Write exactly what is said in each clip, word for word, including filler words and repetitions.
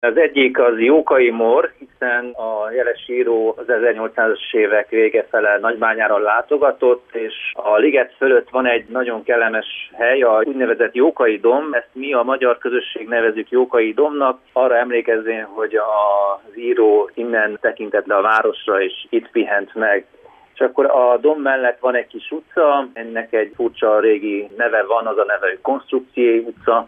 Az egyik az Jókai Mór, hiszen a jeles író az ezernyolcszázas évek vége fele Nagybányára látogatott, és a liget fölött van egy nagyon kellemes hely, a úgynevezett Jókai domb. Ezt mi a magyar közösség nevezzük Jókai dombnak, arra emlékezvén, hogy az író innen tekintett le a városra, és itt pihent meg. És akkor a domb mellett van egy kis utca, ennek egy furcsa régi neve van, az a neve, hogy Konstrukcié utca,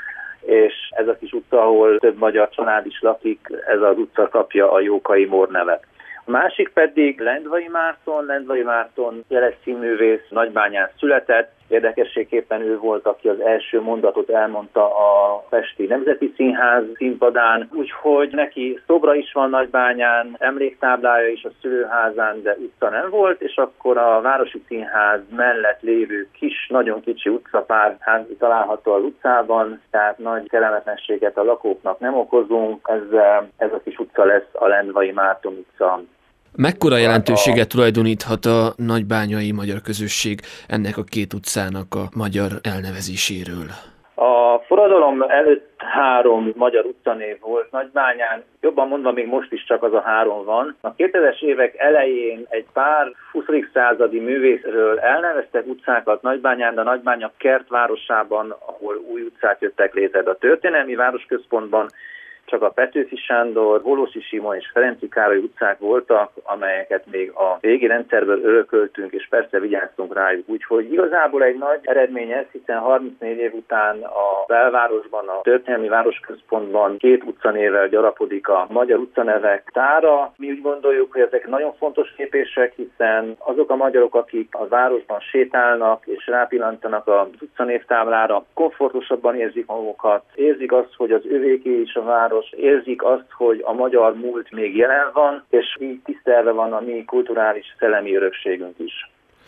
és ez a kis utca, ahol több magyar család is lakik, ez az utca kapja a Jókai Mór nevet. A másik pedig Lendvai Márton. Lendvai Márton jeles színművész, Nagybányán született. Érdekességképpen ő volt, aki az első mondatot elmondta a Pesti Nemzeti Színház színpadán, úgyhogy neki szobra is van Nagybányán, emléktáblája is a szülőházán, de utca nem volt, és akkor a Városi Színház mellett lévő kis, nagyon kicsi utcapár ház található az utcában, tehát nagy kellemetlenséget a lakóknak nem okozunk, ez, ez a kis utca lesz a Lendvai Márton utca. Mekkora jelentőséget tulajdoníthat a nagybányai magyar közösség ennek a két utcának a magyar elnevezéséről? A forradalom előtt három magyar utcanév volt Nagybányán, jobban mondva még most is csak az a három van. A kétezres évek elején egy pár huszadik századi művészről elneveztek utcákat Nagybányán, de Nagybánya kertvárosában, ahol új utcák jöttek létre, a történelmi városközpontban csak a Petőfi Sándor, Holosi Simon és Ferenczy Károly utcák voltak, amelyeket még a régi rendszerből örököltünk, és persze vigyáztunk rájuk. Úgyhogy igazából egy nagy eredmény ez, hiszen harmincnégy év után a belvárosban, a történelmi városközpontban két utcanévvel gyarapodik a magyar utcanevek tára. Mi úgy gondoljuk, hogy ezek nagyon fontos lépések, hiszen azok a magyarok, akik a városban sétálnak és rápillantanak az utcanévtáblára, komfortosabban érzik magukat, érzik azt, hogy az övéké is a város, érzik azt, hogy a magyar múlt még jelen van, és így tisztelve van a mi kulturális szellemi örökségünk is.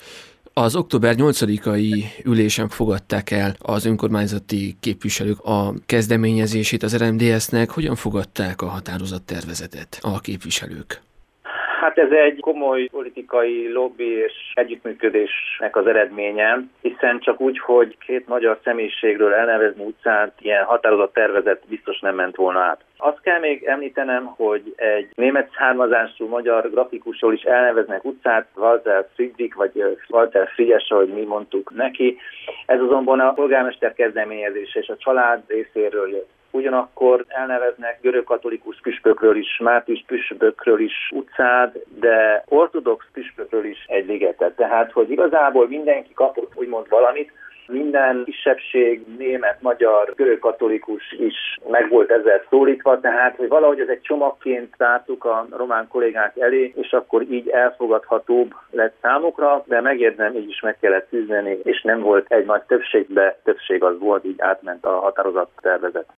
Az október nyolcadikai ülésen fogadták el az önkormányzati képviselők a kezdeményezését az er em dé es-nek. Hogyan fogadták a határozattervezetet a képviselők? Hát ez egy komoly politikai lobby és együttműködésnek az eredménye, hiszen csak úgy, hogy két magyar személyiségről elnevezni utcát, ilyen határozott tervezet biztos nem ment volna át. Azt kell még említenem, hogy egy német származású magyar grafikusról is elneveznek utcát, Walter Friedrich, vagy Walter Frigyes, ahogy mi mondtuk neki. Ez azonban a polgármester kezdeményezése és a család részéről jött. Ugyanakkor elneveznek görögkatolikus püspökről is, mártírs püspökről is utcát, de ortodox püspökről is egy ligetet. Tehát, hogy igazából mindenki kapott úgymond valamit, minden kisebbség, német, magyar, görögkatolikus is meg volt ezzel szólítva, tehát hogy valahogy ez egy csomagként tártuk a román kollégák elé, és akkor így elfogadhatóbb lett számukra, de megjegyzem, így is meg kellett küzdeni, és nem volt egy nagy többség, de többség az volt, így átment a határozat tervezet.